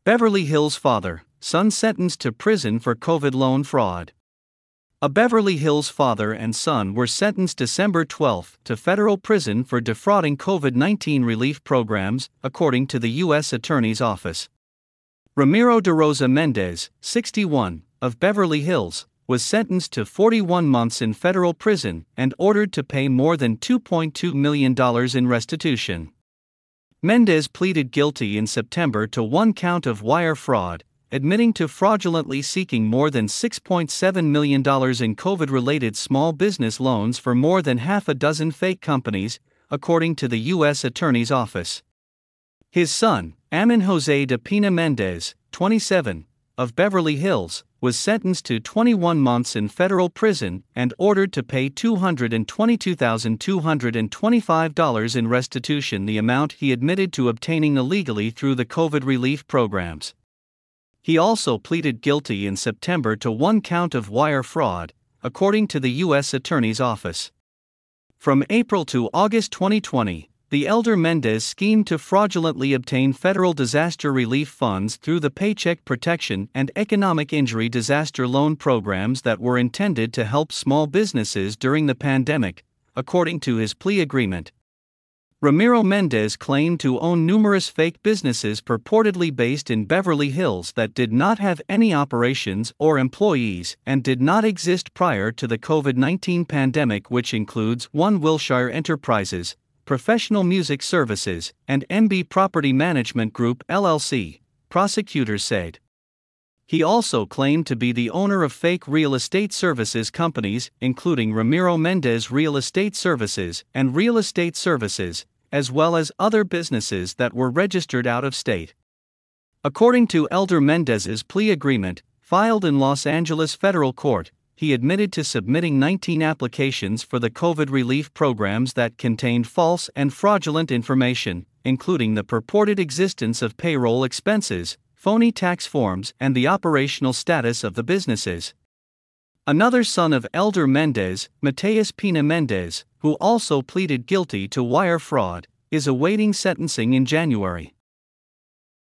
Beverly Hills father, son sentenced to prison for COVID loan fraud. A Beverly Hills father and son were sentenced December 12 to federal prison for defrauding COVID-19 relief programs, according to the U.S. Attorney's Office. Ramiro de Rosa Mendez, 61, of Beverly Hills, was sentenced to 41 months in federal prison and ordered to pay more than $2.2 million in restitution. Mendez pleaded guilty in September to one count of wire fraud, admitting to fraudulently seeking more than $6.7 million in COVID-related small business loans for more than half a dozen fake companies, according to the U.S. Attorney's Office. His son, Amin Jose de Pina Mendez, 27, of Beverly Hills, was sentenced to 21 months in federal prison and ordered to pay $222,225 in restitution, the amount he admitted to obtaining illegally through the COVID relief programs. He also pleaded guilty in September to one count of wire fraud, according to the U.S. Attorney's Office. From April to August 2020, the elder Mendez schemed to fraudulently obtain federal disaster relief funds through the Paycheck Protection and Economic Injury Disaster Loan programs that were intended to help small businesses during the pandemic, according to his plea agreement. Ramiro Mendez claimed to own numerous fake businesses purportedly based in Beverly Hills that did not have any operations or employees and did not exist prior to the COVID-19 pandemic, which includes One Wilshire Enterprises, Professional Music Services, and MB Property Management Group LLC, prosecutors said. He also claimed to be the owner of fake real estate services companies, including Ramiro Mendez Real Estate Services and Real Estate Services, as well as other businesses that were registered out of state. According to Elder Mendez's plea agreement, filed in Los Angeles federal court, he admitted to submitting 19 applications for the COVID relief programs that contained false and fraudulent information, including the purported existence of payroll expenses, phony tax forms, and the operational status of the businesses. Another son of Elder Mendez, Mateus Pina Mendez, who also pleaded guilty to wire fraud, is awaiting sentencing in January.